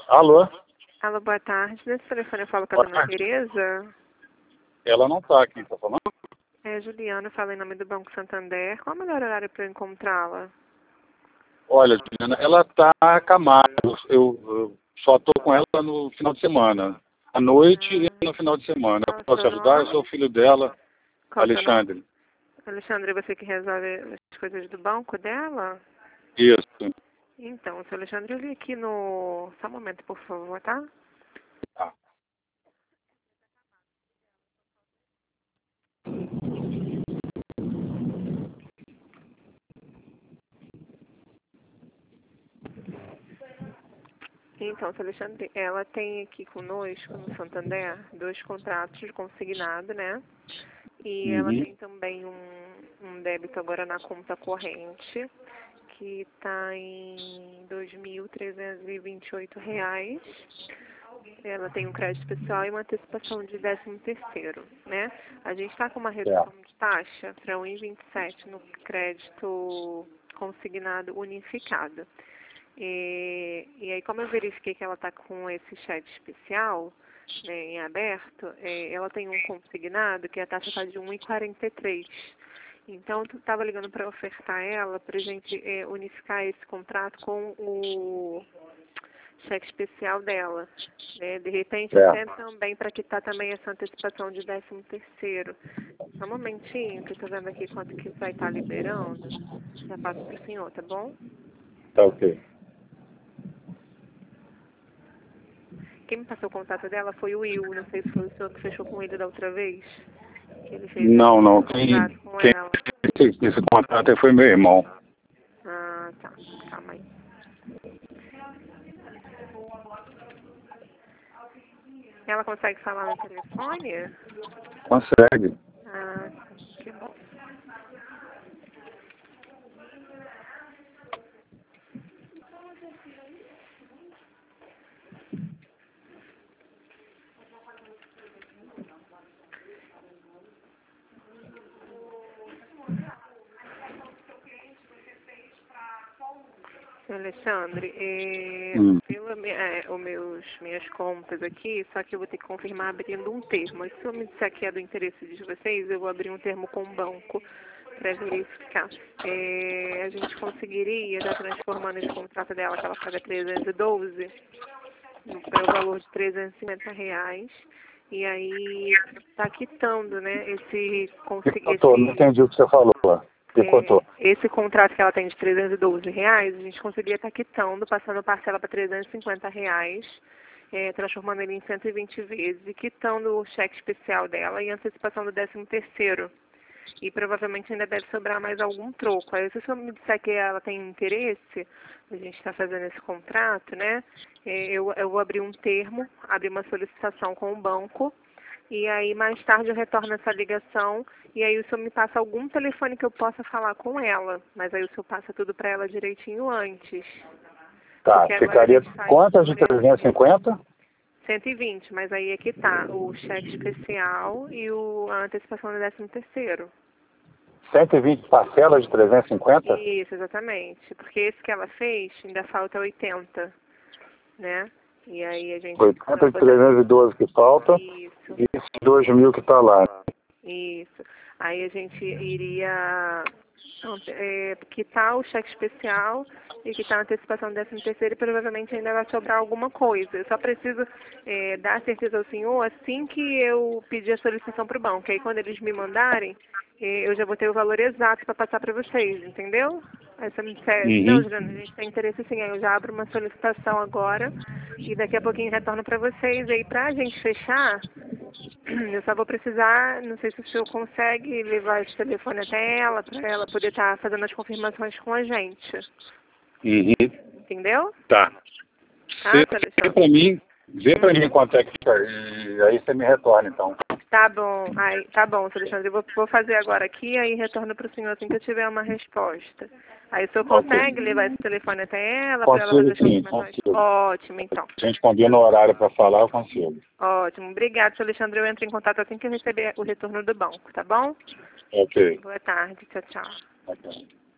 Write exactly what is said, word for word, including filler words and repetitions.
Alô? Alô, boa tarde. Nesse telefone eu falo com a Boa dona tarde. Tereza. Ela não está aqui, tá falando? É Juliana, fala em nome do Banco Santander. Qual é o melhor horário para eu encontrá-la? Olha, Juliana, ela está acamada. Eu, eu, eu só estou com ela no final de semana. À noite Ah, e no final de semana. qual Eu é o posso seu ajudar? Eu nome? sou o filho dela, Qual é o seu nome? Alexandre. Alexandre, você que resolve as coisas do banco dela? Isso. Então, seu Alexandre, eu li aqui no... Só um momento, por favor, tá? Tá. Então, seu Alexandre, ela tem aqui conosco, no Santander, dois contratos de consignado, né? E ela Uhum. tem também um, um débito agora na conta corrente, que está em dois mil trezentos e vinte e oito reais. Ela tem um crédito especial e uma antecipação de décimo terceiro, né? A gente está com uma redução Certo. de taxa para um vírgula vinte e sete no crédito consignado unificado. E, e aí, como eu verifiquei que ela está com esse chat especial, né, em aberto, é, ela tem um consignado que a taxa está de um vírgula quarenta e três. Então, eu estava ligando para ofertar ela para a gente é, unificar esse contrato com o cheque especial dela. Né? De repente, até Certo. também para quitar também essa antecipação de décimo terceiro. Só um momentinho, que eu estou vendo aqui quanto que vai estar liberando. Já passo para o senhor, tá bom? Tá ok. Quem me passou o contato dela foi o Will. Não sei se foi o senhor que fechou com ele da outra vez. Que ele fez Não, esse não. Quem, contrato com quem ela. fez esse contrato aí foi meu irmão. Ah, tá. Calma aí. Ela consegue falar no telefone? Consegue. Ah, que bom. Alexandre, é, Hum. pelo me- é, os meus, minhas contas aqui, só que eu vou ter que confirmar abrindo um termo. E se eu me disser que é do interesse de vocês, eu vou abrir um termo com o banco para verificar. É, a gente conseguiria estar transformando esse contrato dela, que ela paga trezentos e doze, para o valor de trezentos e cinquenta reais. E aí está quitando, né, esse, consi- Picotou, não esse entendi o que você falou. Picotou. é, esse contrato que ela tem de trezentos e doze reais, a gente conseguiria estar quitando, passando parcela para trezentos e cinquenta reais, é, transformando ele em cento e vinte vezes e quitando o cheque especial dela e antecipação do décimo terceiro. E provavelmente ainda deve sobrar mais algum troco. Aí se o senhor me disser que ela tem interesse, a gente está fazendo esse contrato, né? É, eu, eu vou abrir um termo, abrir uma solicitação com o banco, e aí mais tarde eu retorno essa ligação e aí o senhor me passa algum telefone que eu possa falar com ela. Mas aí o senhor passa tudo para ela direitinho antes. Tá, Porque agora a ficaria gente faz quantas de por esse trezentos e cinquenta? cento e vinte, mas aí é que tá o cheque especial e o, a antecipação do décimo terceiro. cento e vinte parcelas de trezentos e cinquenta? Isso, exatamente. Porque esse que ela fez ainda falta oitenta, né? E aí a gente oitenta de poder... trezentos e doze que falta Isso. e esses dois mil que está lá. Isso. Aí a gente iria é, quitar o cheque especial e quitar a antecipação do décimo terceiro e provavelmente ainda vai sobrar alguma coisa. Eu só preciso é, dar certeza ao senhor assim que eu pedir a solicitação para o banco. Aí quando eles me mandarem, é, eu já vou ter o valor exato para passar para vocês, entendeu? Aí você me disser, não, Uhum. Juliana, a gente tem interesse sim, aí eu já abro uma solicitação agora e daqui a pouquinho retorno para vocês. Aí para a gente fechar, eu só vou precisar, não sei se o senhor consegue levar esse telefone até ela, para ela poder estar fazendo as confirmações com a gente. Uhum. Entendeu? Tá. Tá, Você seu vê Alexandre? pra mim, vê pra Hum. mim quanto é que fica e aí você me retorna então. Tá bom, aí, tá bom, seu Alexandre. Eu vou, vou fazer agora aqui, aí retorno para o senhor assim que eu tiver uma resposta. Aí o senhor Ok. consegue levar esse telefone até ela, para ela fazer Consigo as sim, confirmações? consigo. Ótimo, então. A gente combina o horário para falar, eu consigo. Ótimo. Obrigada, seu Alexandre. Eu entro em contato assim que eu receber o retorno do banco, tá bom? Ok. Boa tarde. Tchau, tchau. Ok.